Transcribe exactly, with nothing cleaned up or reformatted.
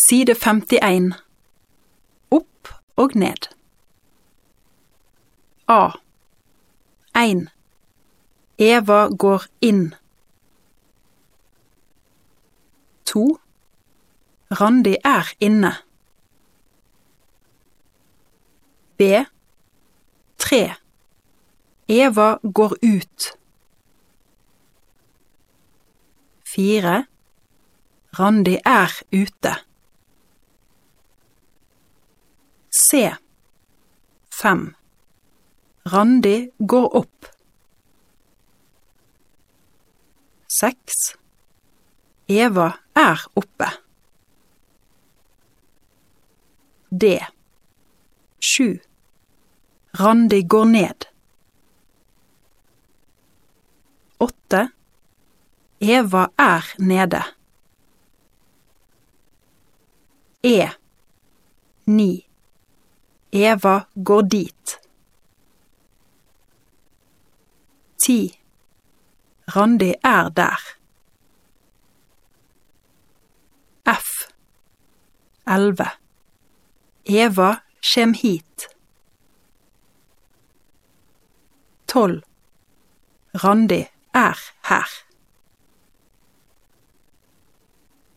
Side femtien. Opp og ned. A. en. Eva går inn. to. Randi er inne. B. tre. Eva går ut. fire. Randi er ute. C. fem. Randi går opp. seks. Eva er oppe. D. sju. Randi går ned. åtte. Eva er nede. E. ni. Eva går dit. ti. Randi er der. F. elleve. Eva kjem hit. tolv. Randi er her.